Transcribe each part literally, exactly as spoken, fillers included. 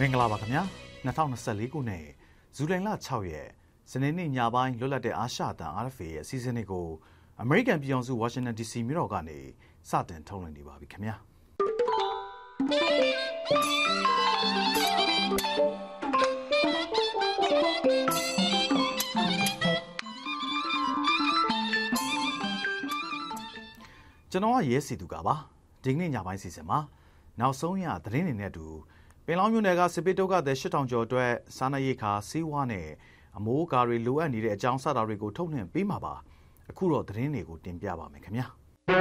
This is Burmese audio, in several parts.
င်္ဂလာပါခင်ဗျာ၂၀၂၄ခုနှစ်ဇူလိုင်လ၆ရက်စနေနေ့ညပိုင်းလွတ်လပ်တဲ့အာရှအသံ R F A ရဲ့အစည်းအဝေးတွေကိုအမေရိကန်ပြည်ထောင်စုဝါရှင်တန် D C မြို့တော်ကနေစတင်ထုတ်လွှင့်နေပါပြီခင်ဗျာကျွန်တော်ကရဲစီသူကပါဒီနေ့ညပိုင်းစီစဉ်မှာနောက်ဆုံးရသတင်းတွေနဲ့အတူပင်လောင်းမြို့နယ်ကစစ်ပေးတုပ်ကတဲ့ရှစ်ထောင်ကျော်အတွက်စားနပ်ရိက္ခာဆေးဝါးနဲ့အမိုးအကာတွေလိုအပ်နေတဲ့အကြောင်းစတာတွေကိုထုတ်လွှင့်ပေးမှာပါအခုတော့သတင်းတွေကိုတင်ပြပါမယ်ခင်ဗျာ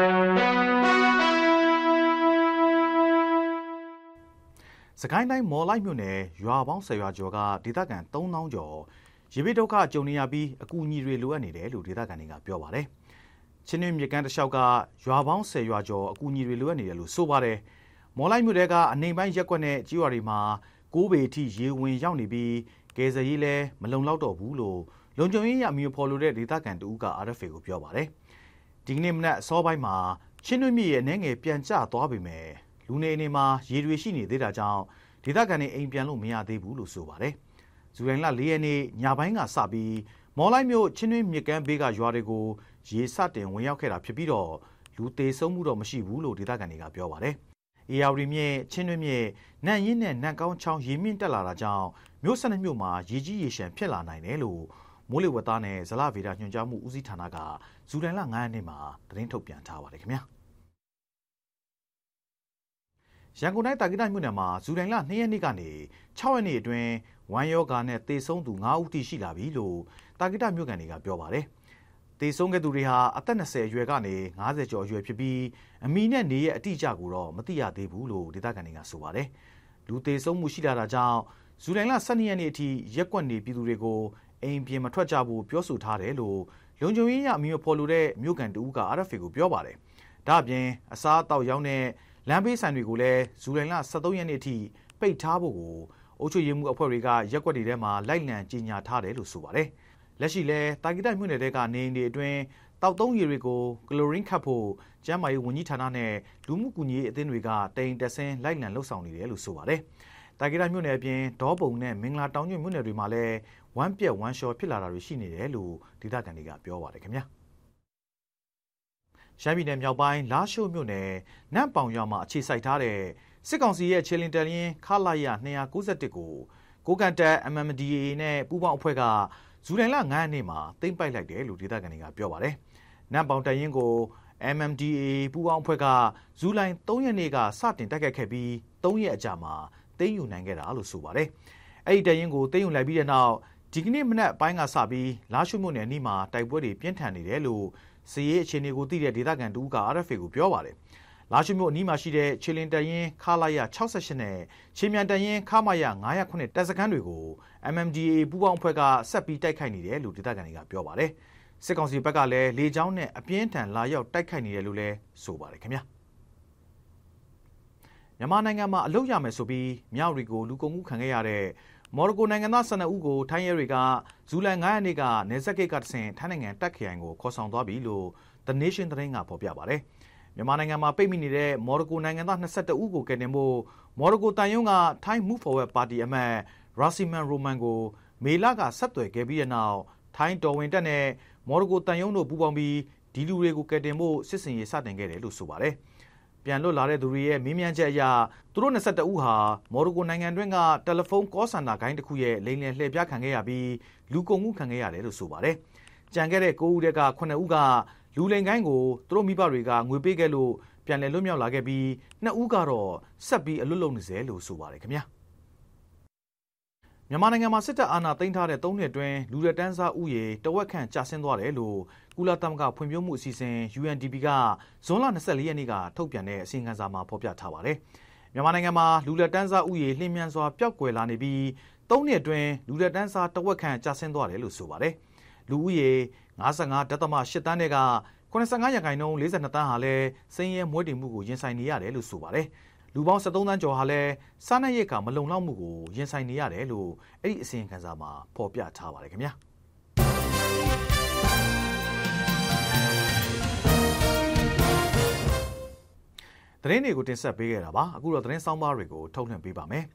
စကိုင်းတိုင်းမော်လိုက်မြို့နယ်ရွာပေါင်းဆယ်ရွာကျော်ကဒေသခံသုံးသောင်းကျော်ရေဘေးဒုက္ခကြုံနေရပြီးအကူအညီတွေလိုအပ်နေတယ်လို့ဒေသခံတွေကပြောပါတယ်ချင်းတွင်းမြစ်ကမ်းတစ်လျှောက်ကရွာပေါင်းဆယ်ရွာကျော်အကူအညီတွေလိုအပ်နေတယ်လို့ဆိုပါတယ်မော်လိုက်မြို့တဲကအနေပိုင်းရက်ကွက်နဲ့ကြေးရွာတွေမှာကိုးပေအထိရေဝင်ရောက်နေပြီးကယ်ဆယ်ရေးလည်းမလုံလောက်တော့ဘူးလို့လုံခြုံရေးရအမျိုးဖော်လို့တဲ့ဒေသခံတဦးက R F A ကိုပြောပါတယ်ဒီကနေ့မနက်အစောပိုင်းမှာချင်းတွင်းမြစ်ရဲ့အနေငယ်ပြန်ကျသွားပြီမဲ့လူနေအိမ်မှာရေတွေရှိနေသေးတာကြောင့်ဒေသခံတွေအိမ်ပြန်လို့မရသေးဘူးလို့ဆိုပါတယ်ဇူလိုင်လ၄ရက်နေ့ညပိုင်းကစပြီးမော်လိုက်မြို့ချင်းတွင်းမြစ်ကမ်းဘေးကရွာတွေကိုရေစတင်ဝင်ရောက်ခဲ့တာဖြစ်ပြီးတော့လူသေဆုံးမှုတော့မရှိဘူးလို့ဒေသခံတွေကပြောပါတယ်အေယာဝတီမြစ်ချင်းတွင်းမြစ်နန့်ရင်းနဲ့နန့်ကောင်းချောင်းရေမြင့်တက်လာတာကြောင့်မြို့စနစ်မြို့မှာရေကြီးရေရှမ်းဖြစ်လာနိုင်တယ်လို့မိုးလေဝသနဲ့ဇလဗေဒညွှန်ကြားမှုဦးစီးဌာနကဇူလိုင်လ၅ရက်နေ့မှာသတင်းထုတ်ပြန်ထားပါတယ်ခင်ဗျာရန်ကုန်တိုင်းတာကိတမြို့နယ်မှာဇူလိုင်လ၂ရက်နေ့ကနေ၆ရက်နေ့အတွင်းဝမ်းယောဂါနဲ့သေဆုံးသူ၅ဦးထိရှိလာပြီလို့တာကိတမြို့ကန်တွေကပြောပါတယ်သေဆုံးခဲ့သူတွေဟာအသက်၂၀အရွယ်ကနေ၅၀ကျော်အရွယ်ဖြစ်ပြီးအမီနဲ့နေရဲ့အတိအကျကိုတော့မသိရသေးဘူးလို့ဒေသခံတွေကဆိုပါတယ်လူသေဆုံးမှုရှိလာတာကြောင့်ဇူလိုင်လ၁၂ရက်နေ့အထိရက်ကွက်နေပြည်သူတွေကိုအိမ်ပြင်မထွက်ကြဘူးပြောဆိုထားတယ်လို့လုံခြုံရေးရအမည်ဖော်လို့တဲ့မြို့ကန်တဦးက R F A ကိုပြောပါတယ်ဒါအပြင်အစားအသောက်ရောင်းတဲ့လမ်းဘေးဆိုင်တွေကိုလည်းဇူလိုင်လ၁၃ရက်နေ့အထိပိတ်ထားဖို့ကိုအုပ်ချုပ်ရေးမှုအဖွဲ့တွေကရက်ကွက်တွေထဲမှာလိုက်လံကြေညာထားတယ်လို့ဆိုပါတယ်လက်ရှိလဲတာဂီတိုက်မြို့နယ်တဲကနေအိမ်တွေအတွင်းတောက်သုံးရေတွေကိုကလိုရင်းခတ်ဖို့ကျန်းမာရေးဝန်ကြီးဌာနနဲ့လူမှုကူညီရေးအသင်းတွေကတိမ်တက်ဆင်းလိုက်လံလှုပ်ဆောင်နေတယ်လို့ဆိုပါတယ်တာဂီတိုက်မြို့နယ်အပြင်ဒေါပုံနဲ့မင်္ဂလာတောင်ညွန့်မြို့နယ်တွေမှာလည်းဝမ်းပြက်ဝမ်းလျှော်ဖြစ်လာတာတွေရှိနေတယ်လို့ဒေသခံတွေကပြောပါတယ်ခင်ဗျာရှမ်းပြည်နယ်မြောက်ပိုင်းလာရှိုးမြို့နယ်နန့်ပေါင်ရွာမှာအခြေစိုက်ထားတဲ့စစ်ကောင်စီရဲ့ခြေလင်တလင်းခလာရ၂၉၁ကိုကိုကန်တက် M M D A နဲ့ပူးပေါင်းအဖွဲ့ကဇူလိုင်လ၅ရက်နေ့မှာသိမ်းပိုက်လိုက်တယ်လို့ဒေသခံတွေကပြောပါတယ်နန့်ပေါင်တရင်ကို M M D A ပူးပေါင်းအဖွဲ့ကဇူလိုင်၃ရက်နေ့ကစတင်တိုက်ခိုက်ခဲ့ပြီး၃ရက်အကြာမှာသိမ်းယူနိုင်ခဲ့တာလို့ဆိုပါတယ်အဲ့ဒီတရင်ကိုသိမ်းယူလိုက်ပြီးတဲ့နောက်ဒီကနေ့မနက်ပိုင်းကစပြီးလာရှိုးမြို့နယ်အနီးမှာတိုက်ပွဲတွေပြင်းထန်နေတယ်လို့စီရေးအခြေအနေကိုသိတဲ့ဒေသခံတူက R F A ကိုပြောပါတယ်လာရှိုးမြို့အနီးမှာရှိတဲ့ခြေလင်တရင်ခလာရ၆၈နဲ့ခြေမြန်တရင်ခမရ၅၀၇တပ်စခန်းတွေကို M M D A ပူးပေါင်းအဖွဲ့ကဆက်ပြီးတိုက်ခိုက်နေတယ်လို့ဒေသခံတွေကပြောပါတယ်စစ်ကောင်စီဘက်ကလည်းလေကြောင်းနဲ့အပြင်းထန်လာရောက်တိုက်ခိုက်နေတယ်လို့လည်းဆိုပါတယ်ခင်ဗျာမြန်မာနိုင်ငံမှာအလုပ်ရမယ်ဆိုပြီးမြောက်ရီကိုလူကုန်မှုခံခဲ့ရတဲ့မော်ရိုကိုနိုင်ငံသား၁၂ဦးကိုထိုင်းရဲတွေကဇူလိုင်၅ရက်နေ့ကနေဆက်ကိတ်ကတဆင်ထိုင်းနိုင်ငံတက်ခရိုင်ကိုခေါ်ဆောင်သွားပြီလို့ The Nation သတင်းကဖော်ပြပါတယ်မြန်မာနိုင်ငံမှာပိတ်မိနေတဲ့မော်ရိုကိုနိုင်ငံသား၂၁ဦးကိုကယ်တင်ဖို့မော်ရိုကိုတန်ယုံက Thai Move Forward ပါတီအမတ် Rasiman Roman ကိုမေလကဆက်သွယ်ခဲ့ပြီးတဲ့နောက်ထိုင်းတော်ဝင်တပ်နဲ့မော်ရိုကိုတန်ယုံတို့ပူးပေါင်းပြီးဒီလူတွေကိုကယ်တင်ဖို့စစ်စင်ရေးစတင်ခဲ့တယ်လို့ဆိုပါတယ်ပြန်လွတ်လာတဲ့သူတွေရဲ့မေးမြန်းချက်အရသူတို့၂၁ဦးဟာမော်ရိုကိုနိုင်ငံတွင်းကတယ်လီဖုန်းကောစင်တာဂိုင်းတစ်ခုရဲ့လိမ်လည်လှည့်ပြားခံခဲ့ရပြီးလူကုန်မှုခံခဲ့ရတယ်လို့ဆိုပါတယ်ကြံခဲ့တဲ့၉ဦးတက်က9ဦးကလူလိမ်ကိုင်းကိုသူတို့မိဘတွေကငွေပေးခဲ့လို့ပြန်လည်လွတ်မြောက်လာခဲ့ပြီးနှစ်ဦးကတော့ဆက်ပြီးအလွတ်လုံနေစေလို့ဆိုပါတယ်ခင်ဗျာမြန်မာနိုင်ငံမှာစစ်တပ်အာဏာသိမ်းထားတဲ့၃နှစ်အတွင်းလူရတန်းစားဥယေတဝက်ခန့်ကျဆင်းသွားတယ်လို့ကုလသမဂ္ဂဖွံ့ဖြိုးမှုအစီအစဉ် U N D P ကဇွန်လ၂၄ရက်နေ့ကထုတ်ပြန်တဲ့အစီရင်ခံစာမှာဖော်ပြထားပါတယ်မြန်မာနိုင်ငံမှာလူရတန်းစားဥယေလျင်မြန်စွာပျောက်ကွယ်လာနေပြီး၃နှစ်အတွင်းလူရတန်းစားတဝက်ခန့်ကျဆင်းသွားတယ်လို့ဆိုပါတယ်လူဦးရေ၅၅.၈တန်းတွေက၇၅ရာခိုင်နှုန်း၄၂တန်းဟာလည်းစင်းရဲမွဲတေမှုကိုရင်ဆိုင်နေရတယ်လို့ဆိုပါတယ်လူပေါင်း၁၃တန်းကျော်ဟာလည်းစားနပ်ရိက္ခာမလုံလောက်မှုကိုရင်ဆိုင်နေရတယ်လို့အဲ့ဒီအစီရင်ခံစာမှာဖော်ပြထားပါတယ်ခင်ဗျာသတင်းတွေကိုတင်ဆက်ပေးခဲ့တာပါအခုတော့သတင်းဆောင်ပါတွေကိုထုတ်လွှင့်ပေးပါမယ်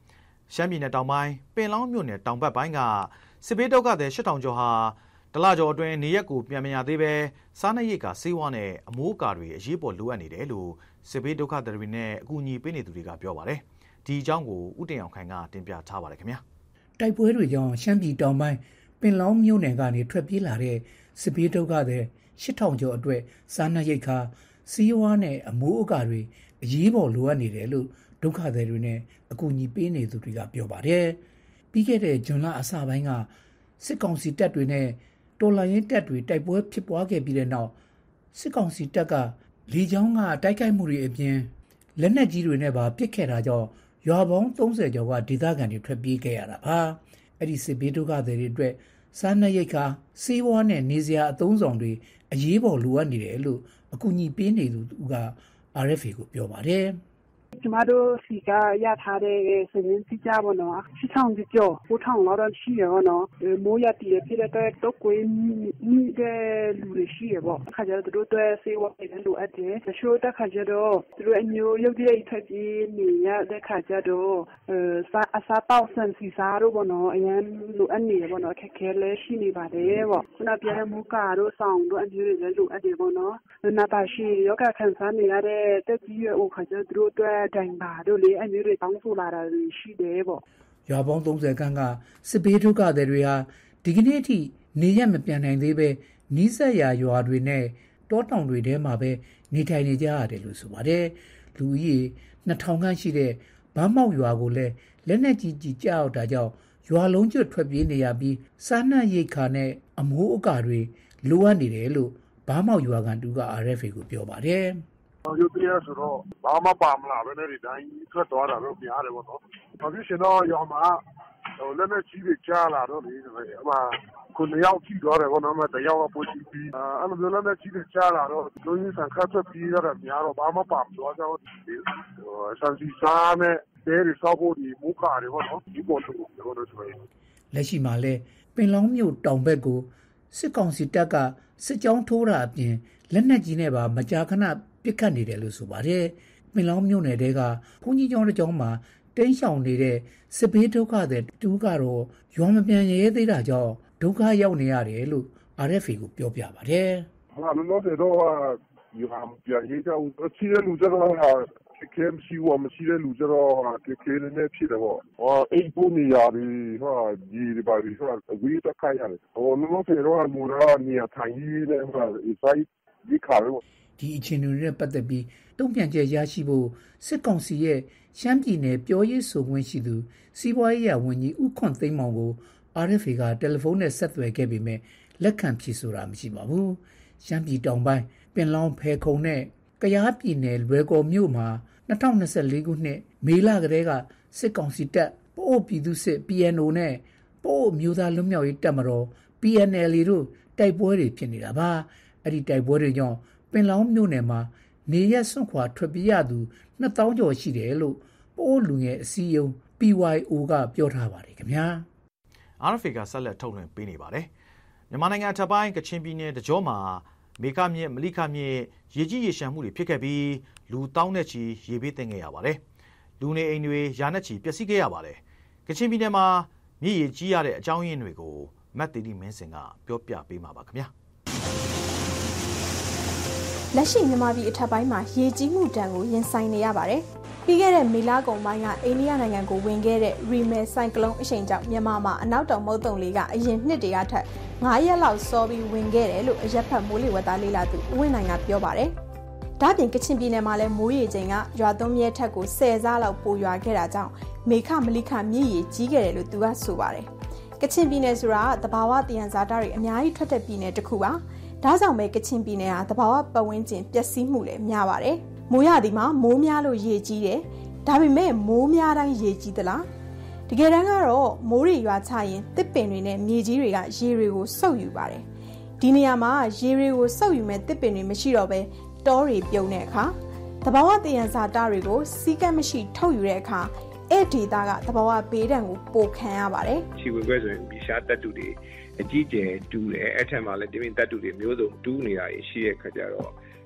ရှမ်းပြည်နယ်တောင်ပိုင်းပင်လောင်းမြို့နယ်တောင်ဘက်ပိုင်းကစစ်ဘေးဒုက္ခသည်ရှစ်ထောင်ကျော်ဟာတလကျော်အတွင်းနေရက်ကိုပြန်မရသေးပဲစားနပ်ရိက္ခာဆေးဝါးနဲ့အမိုးအကာတွေအရေးပေါ်လိုအပ်နေတယ်လို့စစ်ဘေးဒုက္ခသည်တွေနဲ့အကူအညီပေးနေသူတွေကပြောပါတယ်။ဒီအကြောင်းကိုဦးတင်အောင်ခိုင်ကတင်ပြထားပါတယ်ခင်ဗျာ။တိုက်ပွဲတွေကြောင့်ရှမ်းပြည်တောင်ပိုင်းပင်လောင်းမြို့နယ်ကနေထွက်ပြေးလာတဲ့စစ်ဘေးဒုက္ခသည်ရှစ်ထောင်ကျော်အတွက်စားနပ်ရိက္ခာဆေးဝါးနဲ့အမိုးအကာတွေအရေးပေါ်လိုအပ်နေတယ်လို့ဒုက္ခသည်တွေနဲ့အကူအညီပေးနေသူတွေကပြောပါတယ်။ပြီးခဲ့တဲ့ဇွန်လအစပိုင်းကစစ်ကောင်စီတပ်တွေနဲ့တော်လှန်ရေးတပ်တွေတိုက်ပွဲဖြစ်ပွားခဲ့ပြီးတဲ့နောက်စစ်ကောင်စီတပ်ကလေကြောင်းကတိုက်ခိုက်မှုတွေအပြင်လက်နက်ကြီးတွေနဲ့ပါပစ်ခဲ့တာကြောင့်ရွာပေါင်းသုံးဆယ်ကျော်ကဒေသခံတွေထွက်ပြေးခဲ့ရတာပါ။အဲ့ဒီစစ်ဘေးဒုက္ခသည်တွေအတွက်စားနပ်ရိက္ခာဆေးဝါးနဲ့နေစရာအသုံးဆောင်တွေအရေးပေါ်လိုအပ်နေတယ်လို့အကူအညီပေးနေသူက R F A ကိုပြောပါတယ်။ကျမတို့စီကရထားတဲ့စရင်းစီကြပါတော့ရှစ်ထောင်ကျော်ကိုထောင်လောက်တော့ရှိရပါတော့မိုးရတည်ဖြစ်တဲ့တော့ကိုင်းမိတဲ့လူတွေရှိရပေါ့အခါကျတော့တို့တို့ဆေးဝါးတွေလိုအပ်တယ်တချို့တက်ခါကျတော့တို့အမျိုးရုပ်တရက်ထွက်ပြီးနေရတဲ့ခါကျတော့အဲစားအစားပေါက်ဆန်စီစားတော့ဘောနော်အရင်လိုအပ်နေဘောနော်ခက်ခဲလဲရှိနေပါတယ်ပေါ့ခုနပြောတဲ့မူကာတို့ဆောင်တို့အမျိုးတွေလည်းလိုအပ်တယ်ဘောနော်နာတာရှိရောကခံစားနေရတဲ့တက်ကြီးရဲ့အခါကျတော့တို့တို့တိုင်ပါတို့လေအမျိုးတွေတောင်းဆိုလာတာရှိတယ်ပေါ့ရွာပေါင်းသုံးဆယ်ခန့်ကစစ်ဘေးဒုက္ခသည်တွေဟာဒီကနေ့အထိနေရမပြန်နိုင်သေးပဲနီးစပ်ရာရွာတွေနဲ့တောတောင်တွေထဲမှာပဲနေထိုင်နေကြရတယ်လို့ဆိုပါတယ်လူကြီးနှစ်ထောင်ခန့်ရှိတဲ့ဗန်းမောက်ရွာကိုလည်းလက်နက်ကြီးကြီးကြောက်တာကြောင့်ရွာလုံးကျွတ်ထွက်ပြေးနေရပြီးစားနပ်ရိက္ခာနဲ့အမိုးအကာတွေလိုအပ်နေတယ်လို့ဗန်းမောက်ရွာကန်တူက R F A ကိုပြောပါတယ်ရုပ်တရားဆိုတော့ဘာမှပါမလာပဲနဲ့ဒီတိုင်းထွက်သွားတာတော့များတယ်ပေါ့နော်။ဘာဖြစ်ရှင်တော့ရောမှာဟိုလက်နဲ့ကြီးတွေကြားလာတော့လေအမှခုနှစ်ယောက်ကြည့်သွားတယ်ပေါ့နော်။မတယောက်ကပိုချပြီးအဲ့လိုမျိုးလက်နဲ့ကြီးတွေကြားလာတော့လူကြီးဆန်ခတ်ထွက်ပြီးရတာများတော့ဘာမှပါမသွားကြဘူး။ဟိုဆန်စီစားနဲ့တဲတွေစောက်ဖို့ဒီမူကာတွေပေါ့နော်။ဒီပေါ်တော့ကျွန်တော်ဆိုရင်လက်ရှိမှာလဲပင်လောင်းမြို့တောင်ဘက်ကိုစစ်ကောင်စီတပ်ကစစ်ကြောင်းထိုးတာအပြင်လက်နက်ကြီးနဲ့ပါမကြာခဏပစ်ခတ်နေတယ်လို့ဆိုပါတယ်။ပင်လောင်းမြို့နယ်တဲကဘုန်းကြီးကျောင်းတစ်ကျောင်းမှာတင်းရှောင်နေတဲ့စစ်ဘေးဒုက္ခသည်တူကတော့ရွာမပြန်ရဲသေးတာကြောင့်ဒုက္ခရောက်နေရတယ်လို့ R F A ကိုပြောပြပါတယ်။ဟာလို့တော့တော့ရွာပြန်ရဲကြဦးအချီးလူကြတော့ကဲမရှိဝမရှိတဲ့လူကြတော့ကဲကဲနဲ့ဖြစ်တယ်ပေါ့။ဟောအိပ်ဖို့နေရတယ်ဟာဒီဒီပါဒီဟာဝီတက်ခိုင်းရတယ်။ဟောလို့တော့မူရာနေထိုင်နေတဲ့ဟာစိုက်ဒီခါရောဒီအခြေအနေတွေနဲ့ပတ်သက်ပြီးတုံ့ပြန်ချက်ရရှိဖို့စစ်ကောင်စီရဲ့ရှမ်းပြည်နယ်ပြောရေးဆိုခွင့်ရှိသူစီးပွားရေးဝန်ကြီးဦးခွန်သိန်းမောင်ကို R F A ကတယ်လီဖုန်းနဲ့ဆက်သွယ်ခဲ့ပေမဲ့လက်ခံဖြေဆိုတာမရှိပါဘူး။ရှမ်းပြည်တောင်ပိုင်းပင်လောင်းဖဲခုံနဲ့ကယားပြည်နယ်လွယ်ကော်မြို့မှာ၂၀၂၄ခုနှစ်မေလကတည်းကစစ်ကောင်စီတပ်ပို့ပြည်သူစစ် P N O နဲ့ပို့မျိုးသားလွတ်မြောက်ရေးတပ်မတော် P N L A တို့တိုက်ပွဲတွေဖြစ်နေတာပါ။အဲ့ဒီတိုက်ပွဲတွေကြောင့်ပင်လောင်းမြို့နယ်မှာနေရက်စွန့်ခွာထွက်ပြေးရသူနှစ်သောင်းကျော်ရှိတယ်လို့ပိုးလူငယ်အစည်းအရုံး P Y O ကပြောထားပါတယ်ခင်ဗျာ R F A ကဆက်လက်ထုတ်လွှင့်ပေးနေပါတယ်မြန်မာနိုင်ငံထပ်ပိုင်းကချင်ပြည်နယ်တကြောမှာမေခမြစ်မလိခမြစ်ရေကြီးရေရှမ်းမှုတွေဖြစ်ခဲ့ပြီးလူတောင်းနဲ့ချီရေဘေးသင့်ခဲ့ရပါတယ်လူနေအိမ်တွေရာနဲ့ချီပျက်စီးခဲ့ရပါတယ်ကချင်ပြည်နယ်မှာမြစ်ရေကြီးရတဲ့အကြောင်းရင်းတွေကိုမတ်တီတီမင်းစင်ကပြောပြပေးမှာပါခင်ဗျာလက်ရှိမြန်မာပြည်အထက်ပိုင်းမှာရေကြီးမှုတံကိုရင်ဆိုင်နေရပါတယ်။ပြီးခဲ့တဲ့မေလကုန်ပိုင်းကအိန္ဒိယနိုင်ငံကိုဝင်ခဲ့တဲ့ရီမယ်ဆိုင်ကလုန်းအရှိန်ကြောင့်မြန်မာမှာအနောက်တောင်မုတ်တုံလေးကအရင်နှစ်တည်းကထက်ငါးရက်လောက်စောပြီးဝင်ခဲ့တယ်လို့အရက်ဖက်မိုးလေဝသလေးလာသူဦးဝင်းနိုင်ကပြောပါတယ်။ဒါ့ပြင်ကချင်ပြည်နယ်မှာလည်းမိုးရေချိန်ကရွာသွန်းမြဲထက်ကိုဆယ်ဆလောက်ပိုရွာခဲ့တာကြောင့်မေခမလိခမြစ်ရေကြီးခဲ့တယ်လို့သူကဆိုပါတယ်။ကချင်ပြည်နယ်ဆိုတာကသဘာဝတယံဇာတတွေအများကြီးထွက်တဲ့ပြည်နယ်တစ်ခုပါ။ဒါကြောင့်ပဲကချင်ပြည်နယ်ဟာသဘာဝပတ်ဝန်းကျင်ပျက်စီးမှုလည်းများပါတယ်။မိုးရသည်မှာမိုးများလို့ရေကြီးတယ်။ဒါပေမဲ့မိုးများတိုင်းရေကြီးသလား။တကယ်တမ်းကတော့မိုးတွေရွာချရင်တစ်ပင်တွေနဲ့မြေကြီးတွေကရေတွေကိုစုပ်ယူပါတယ်။ဒီနေရာမှာရေတွေကိုစုပ်ယူမဲ့တစ်ပင်တွေမရှိတော့ပဲတောတွေပြုံတဲ့အခါသဘာဝတယံဇာတတွေကိုစီးကပ်မရှိထုတ်ယူတဲ့အခါအဲ့ဒီဒေသကသဘာဝဘေးဒဏ်ကိုပိုခံရပါတယ်။ခြေဝင်ခွဲဆိုရင်ဒီရှားတက်တူတွေအကြီးကျယ်တူးတယ်အဲ့ထက်မှလည်းဒီမင်းတက်တူတွေမျိုးစုံတူးနေတာရှိတဲ့ခါကျတော့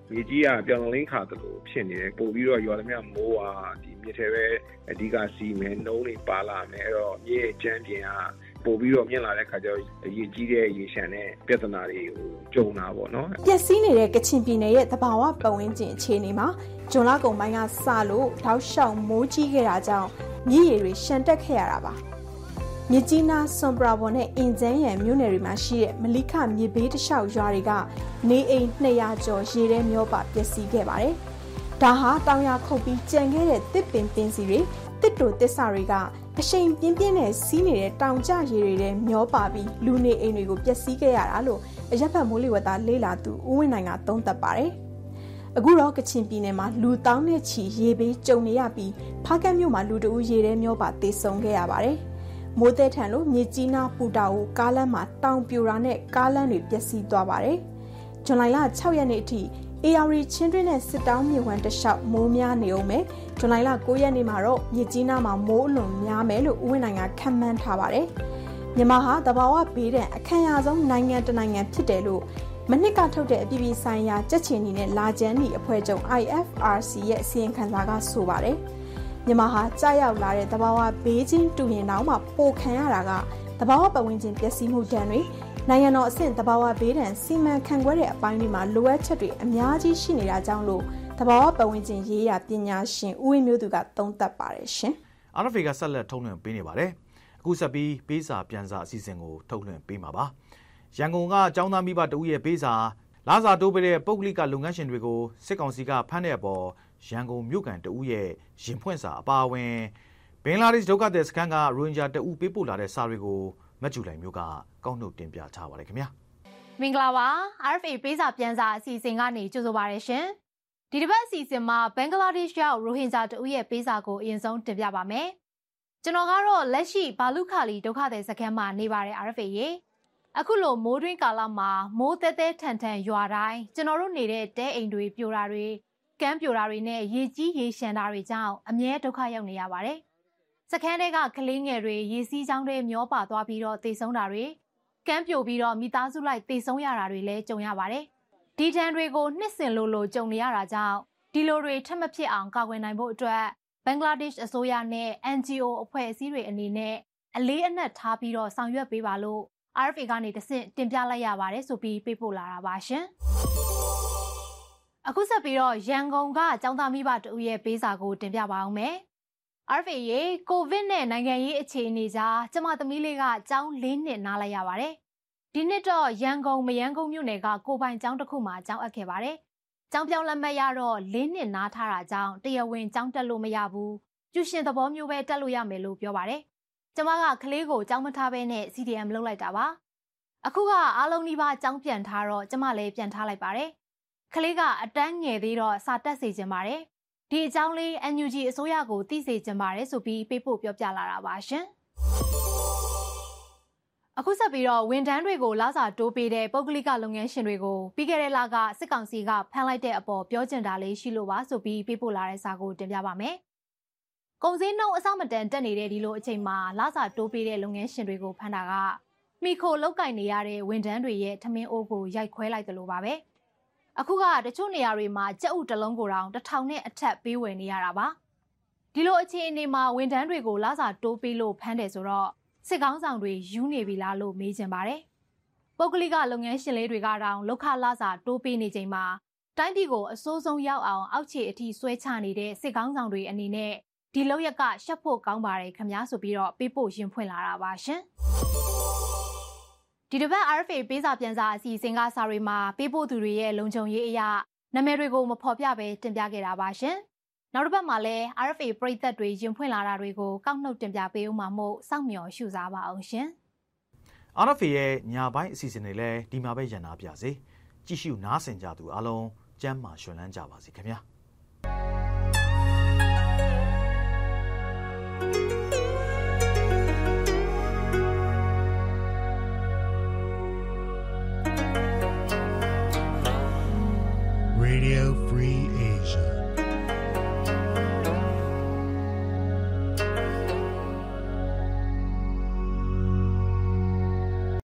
မြေကြီးကပြောင်းလဲခါတလို့ဖြစ်နေတယ်ပို့ပြီးတော့ရွာသမျှမိုးอ่ะဒီမြေထဲပဲအဓိကစီးမယ်နှုံးတွေပါလာမယ်အဲ့တော့မြေကျန်းပြင်ကပို့ပြီးတော့မြင်လာတဲ့ခါကျတော့ရေကြီးတဲ့ရေရှမ်းတဲ့ပြဿနာတွေကိုကြုံတာပေါ့နော်ပျက်စီးနေတဲ့ကချင်ပြည်နယ်ရဲ့သဘာဝပတ်ဝန်းကျင်အခြေအနေမှာဂျွန်လကုံပိုင်းကစလို့တောက်လျှောက်မိုးကြီးခဲ့တာကြောင့်မြစ်ရေတွေရှမ်းတက်ခဲ့ရတာပါမြစ်ကြီးနားဆွန်ပရာဘော်နဲ့အင်ဂျန်ရန်မြို့နယ်တွေမှာရှိတဲ့မလိခမြေဘေးတလျှောက်ရွာတွေကနေအိမ်နှစ်ရာကျော်ရေထဲမျောပါပျက်စီးခဲ့ပါတယ်။ဒါဟာတောင်ရခုတ်ပြီးကြံခဲ့တဲ့တစ်ပင်ပင်စီတွေတစ်တူတစ်ဆတွေကအရှိန်ပြင်းပြင်းနဲ့စီးနေတဲ့တောင်ကျရေတွေထဲမျောပါပြီးလူနေအိမ်တွေကိုပျက်စီးခဲ့ရတာလို့အရက်ဖတ်မိုးလေဝသလေးလာသူဦးဝင်းနိုင်ကသုံးသပ်ပါတယ်။အခုတော့ကချင်ပြည်နယ်မှာလူတောင်းနဲ့ချီရေဘေးကြုံနေရပြီးဖားကတ်မြို့မှာလူတအူးရေထဲမျောပါသေဆုံးခဲ့ရပါတယ်။မိုးတဲ့ထန်လို့မြေကြီးနားပူတာကိုကားလမ်းမှာတောင်ပြိုတာနဲ့ကားလမ်းတွေပျက်စီးသွားပါတယ်။ဇွန်လ၆ရက်နေ့အထိအေယာရီချင်းတွင်းနဲ့စစ်တောင်းမြေဝမ်းတလျှောက်မိုးများနေအောင်မယ်။ဇွန်လ၉ရက်နေ့မှာတော့မြေကြီးနားမှာမိုးအလွန်များမယ်လို့ဦးဝင်းနိုင်ကခန့်မှန်းထားပါတယ်။မြန်မာဟာသဘာဝဘေးဒဏ်အခမ်းအနားဆုံးနိုင်ငံတစ်နိုင်ငံဖြစ်တယ်လို့မနှစ်ကထုတ်တဲ့အပြည်ပြည်ဆိုင်ရာကြက်ချင်နီနဲ့လာကျန်းနီအဖွဲ့ချုပ် I F R C ရဲ့အစီရင်ခံစာကဆိုပါတယ်။မြန်မာဟာကြားရောက်လာတဲ့သဘာဝဘေးချင်းတူရင်တောင်မှပိုခံရတာကသဘာဝပတ်ဝန်းကျင်ပျက်စီးမှုဒဏ်တွေနိုင်ငံတော်အဆင့်သဘာဝဘေးဒဏ်စီမံခန့်ခွဲတဲ့အပိုင်းတွေမှာလိုအပ်ချက်တွေအများကြီးရှိနေတာကြောင့်လို့သဘာဝပတ်ဝန်းကျင်ရေးရာပညာရှင်ဦးဝင်းမျိုးသူကသုံးသပ်ပါတယ်ရှင်။ R F A ကဆက်လက်ထုတ်လွှင့်ပေးနေပါတယ်။အခုဆက်ပြီးပေးစာပြန်စာအစီအစဉ်ကိုထုတ်လွှင့်ပေးမှာပါ။ရန်ကုန်ကကျောင်းသားမိဘတဦးရဲ့ပေးစာလာစာတိုးပေးတဲ့ပုဂ္ဂလိကလုပ်ငန်းရှင်တွေကိုစစ်ကောင်စီကဖမ်းတဲ့အပေါ်ရန်ကုန်မြို့ကန်တဦးရဲ့ရင်ဖွင့်စာအပါအဝင်ဘင်္ဂလားဒေ့ရှ်ဒုက္ခသည်စခန်းကရိုဟင်ဂျာတဦးပေးပို့လာတဲ့စာတွေကိုမက်ဂျူလိုင်မျိုးကကောက်နှုတ်တင်ပြထားပါတယ်ခင်ဗျာမင်္ဂလာပါ R F A ပေးစာပြန်စာအစီအစဉ်ကနေကြိုဆိုပါရရှင်ဒီတစ်ပတ်အစီအစဉ်မှာဘင်္ဂလားဒေ့ရှ်ရောက်ရိုဟင်ဂျာတဦးရဲ့ပေးစာကိုအရင်ဆုံးတင်ပြပါမယ်ကျွန်တော်ကတော့လက်ရှိဘာလုခါလီဒုက္ခသည်စခန်းမှာနေပါတယ် R F A ရေအခုလိုမိုးတွင်းကာလမှာမိုးတဲတဲထန်ထန်ရွာတိုင်းကျွန်တော်တို့နေတဲ့တဲအိမ်တွေပြိုတာတွေကမ်းပြိုတာတွေနဲ့ရေကြီးရေရှမ်းတာတွေကြောင့်အမြဲဒုက္ခရောက်နေရပါတယ်စခန်းတွေကကလေးငယ်တွေရေစီးချောင်းတွေမျောပါသွားပြီးတော့တေဆုံးတာတွေကမ်းပြိုပြီးတော့မိသားစုလိုက်တေဆုံးရတာတွေလည်းကြုံရပါတယ်ဒီတန်တွေကိုနှစ်စင်လိုလိုကြုံနေရတာကြောင့်ဒီလိုတွေထပ်မဖြစ်အောင်ကာကွယ်နိုင်ဖို့အတွက်ဘင်္ဂလားဒေ့ရှ်အစိုးရနဲ့ N G O အဖွဲ့အစည်းတွေအနေနဲ့အလေးအနက်ထားပြီးတော့ဆောင်ရွက်ပေးပါလို့ R F A ကနေတဆင့်တင်ပြလိုက်ရပါတယ်ဆိုပြီးပေးပို့လာတာပါရှင်အခုဆက်ပြီးတော့ရန်ကုန်ကကျောင်းသားမိဘတဦးရဲ့ပေးစာကိုတင်ပြပါအောင်မယ် R F A ရေကိုဗစ်နဲ့နိုင်ငံရေးအခြေအနေကြားကျမသမီးလေးကကျောင်း၄နှစ်နားလိုက်ရပါတယ်ဒီနှစ်တော့ရန်ကုန်မရန်ကုန်မြို့နယ်ကကိုပိုင်ကျောင်းတစ်ခုမှာကျောင်းအပ်ခဲ့ပါတယ်ကျောင်းပြောင်းလက်မှတ်ရတော့၄နှစ်နားထားတာကြောင့်တရားဝင်ကျောင်းတက်လို့မရဘူးကျူရှင်သဘောမျိုးပဲတက်လို့ရမယ်လို့ပြောပါတယ်ကျမကကလေးကိုကျောင်းမထားဘဲနဲ့ C D M လုပ်လိုက်တာပါအခုကအားလုံးဒီပါကျောင်းပြန်ထားတော့ကျမလည်းပြန်ထားလိုက်ပါတယ်ကလေးကအတန်းငယ်သေးတော့စာတက်စေချင်ပါတယ်ဒီအကြောင်းလေး N U G အစိုးရကိုသိစေချင်ပါတယ်ဆိုပြီးပေးပို့ပြောပြလာတာပါရှင်အခုဆက်ပြီးတော့ဝန်ထမ်းတွေကိုလစာတိုးပေးတဲ့ပုဂ္ဂလိကလုပ်ငန်းရှင်တွေကိုပြီးခဲ့တဲ့လကစစ်ကောင်စီကဖမ်းလိုက်တဲ့အပေါ်ပြောချင်တာလေးရှိလို့ပါဆိုပြီးပေးပို့လာတဲ့စာကိုတင်ပြပါမယ်ကုန်စည်နှုန်းအဆမတန်တက်နေတဲ့ဒီလိုအချိန်မှာလစာတိုးပေးတဲ့လုပ်ငန်းရှင်တွေကိုဖမ်းတာကမိခိုလောက်ကင်နေရတဲ့ဝန်ထမ်းတွေရဲ့ထမင်းအိုးကိုရိုက်ခွဲလိုက်တယ်လို့ပါပဲအခုကတချို့နေရာတွေမှာကြက်ဥတစ်လုံးကိုတောင်တစ်ထောင်နဲ့အထက်ပေးဝယ်နေရတာပါဒီလိုအခြေအနေမှာဝန်ထမ်းတွေကိုလစာတိုးပေးလို့ဖမ်းတယ်ဆိုတော့စစ်ကောင်းဆောင်တွေယူနေပြီလားလို့မေးချင်ပါတယ်ပုဂ္ဂလိကလုပ်ငန်းရှင်လေးတွေကတောင်လောက်ခလစာတိုးပေးနေချိန်မှာတိုင်းပြည်ကိုအစိုးဆုံးရောက်အောင်အောက်ခြေအထိဆွဲချနေတဲ့စစ်ကောင်းဆောင်တွေအနေနဲ့ဒီလောက်ရက်ကရှက်ဖို့ကောင်းပါတယ်ခင်ဗျာဆိုပြီးတော့ပေးပို့ရင်ဖွင့်လာတာပါရှင်ဒီတစ်ပတ် R F A ပေးစာပြန်စာအစီအစဉ်ကစာတွေမှာပေးပို့သူတွေရဲ့လုံခြုံရေးအရာနာမည်တွေကိုမဖော်ပြဘဲတင်ပြခဲ့တာပါရှင်နောက်တစ်ပတ်မှာလည်း R F A ပရိသတ်တွေရင်ဖွင့်လာတာတွေကိုကောက်နှုတ်တင်ပြပေးဦးမှာမို့စောင့်မျှော်ရှုစားပါအောင်ရှင် R F A ရဲ့ညပိုင်းအစီအစဉ်တွေလည်းဒီမှာပဲရန်နာပြစေကြည့်ရှုနားဆင်ကြသူအားလုံးကျမ်းမာရှင်လန်းကြပါစေခင်ဗျာ Radio Free Asia